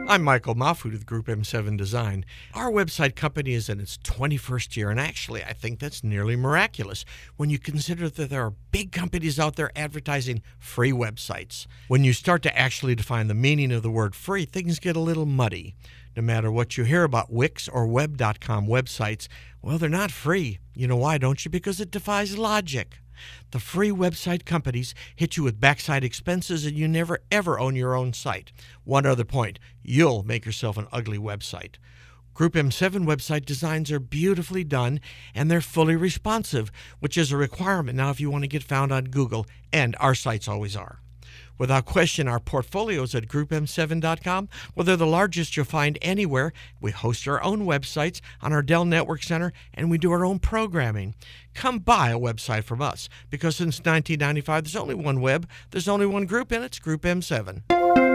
I'm Michael Mahfood with Group M7 Design. Our website company is in its 21st year, and actually, I think that's nearly miraculous when you consider that there are big companies out there advertising free websites. When you start to actually define the meaning of the word free, things get a little muddy. No matter what you hear about Wix or Web.com websites, well, they're not free. You know why, don't you? Because it defies logic. The free website companies hit you with backside expenses, and you never ever own your own site. One other point, you'll make yourself an ugly website. Group M7 website designs are beautifully done, and they're fully responsive, which is a requirement now if you want to get found on Google, and our sites always are. Without question, our portfolios at GroupM7.com, well, they're the largest you'll find anywhere. We host our own websites on our Dell Network Center, and we do our own programming. Come buy a website from us, because since 1995, there's only one web, there's only one group, and it's Group M7.